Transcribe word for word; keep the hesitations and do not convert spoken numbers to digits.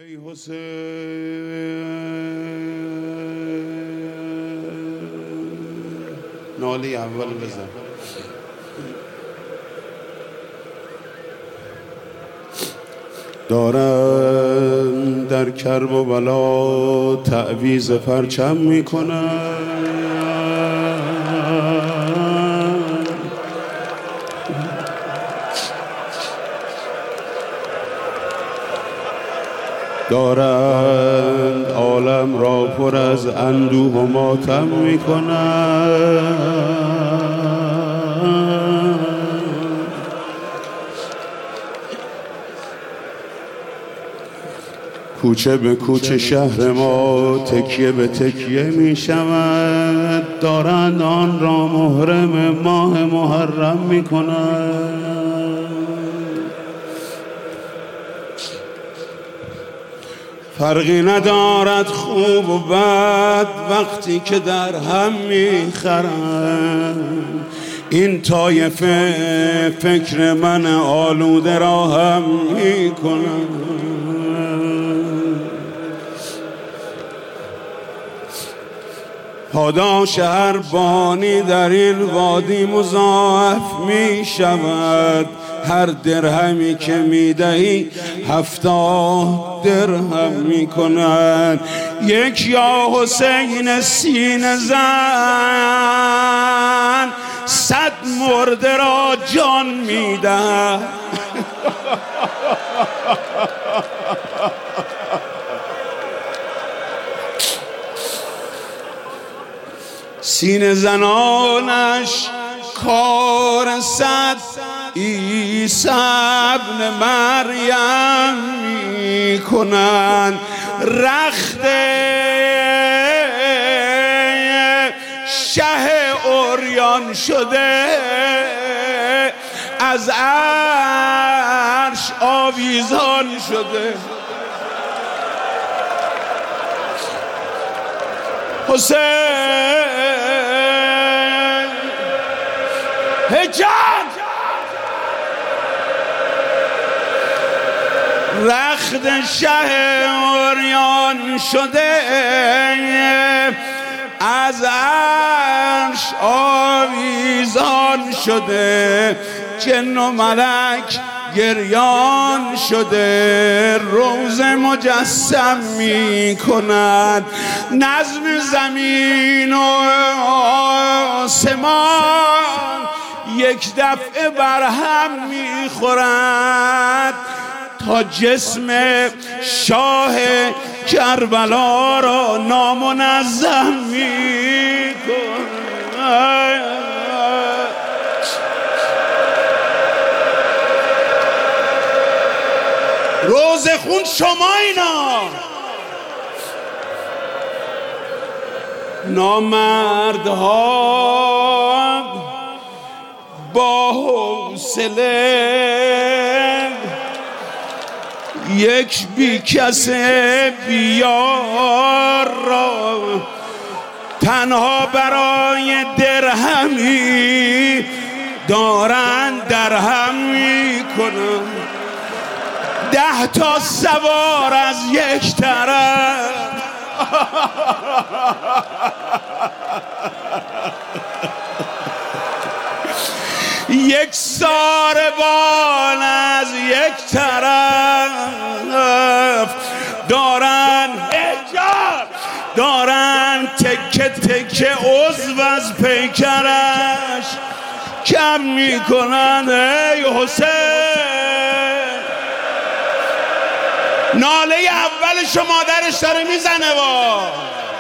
ای حسین ناله اول بزن. دارن در کرب و بلا تعویض پرچم میکنن، دارند عالم را پر از اندوه و ماتم میکنند. کوچه به کوچه شهر ما تکیه به تکیه می شود، دارند آن را محرم ماه محرم می کنند. فرقی ندارد خوب و بد وقتی که در هم میخرند. این طایفه فکر من آلوده را هم میکنند. پاداش هر بانی در این وادی مضاعف می شود. هر درهمی که می دهی هفتاد درهم می کنند. یک یا حسین سینه زن صد مرده را جان می دهد. سینه زنانش کار صد عیسی ابن مریم می کنند. رخت شه عریان شده از عرش آویزان شده. حسین هجان رخت شه عریان شده از عرش آویزان شده. جن و ملک گریان شده. روز مجسم می کند. نظم زمین و آسمان یک دفعه بر هم می خورد تا جسم شاه کربلا را نامنظم می کند. روز خون شما اینا نامردها با حوصله یک بی کسه بیار را تنها برای درهمی دارن درهم می کنن. ده تا سوار از یک طرف یک ساربان از یک طرف دارن حجاب، دارن تکه تکه عضو از پیکرش کم میکنن. ای حسین ناله اولش و مادرش داره میزنه. وا